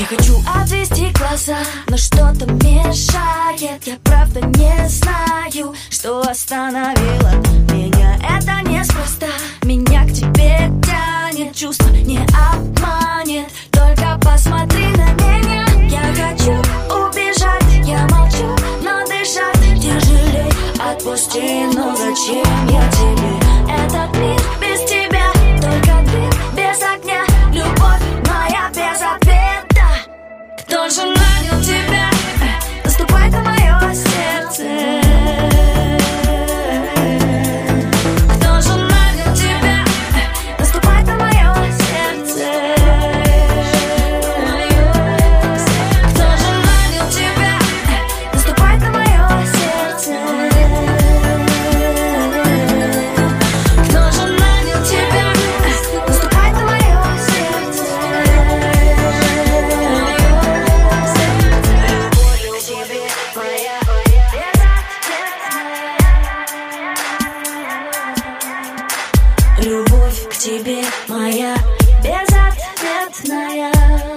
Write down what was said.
хочу отвести глаза, но что-то мешает. Я правда не знаю, что остановило меня. Это неспроста, меня к тебе тянет. Чувство не обманет, только посмотри на меня. Я хочу убежать, я молчу, но дышать не жалей. Отпусти, ну зачем я тебе? Этот мир без тебя, только дым без огня. Любовь моя без ответа. Кто же нанял тебя? Наступает на мое сердце. Кто же нанял тебя? Наступает на мое сердце. Кто же нанял тебя? Наступает на мое сердце. Кто же нанял тебя? Наступает на мое сердце. Любовь к тебе моя безответная.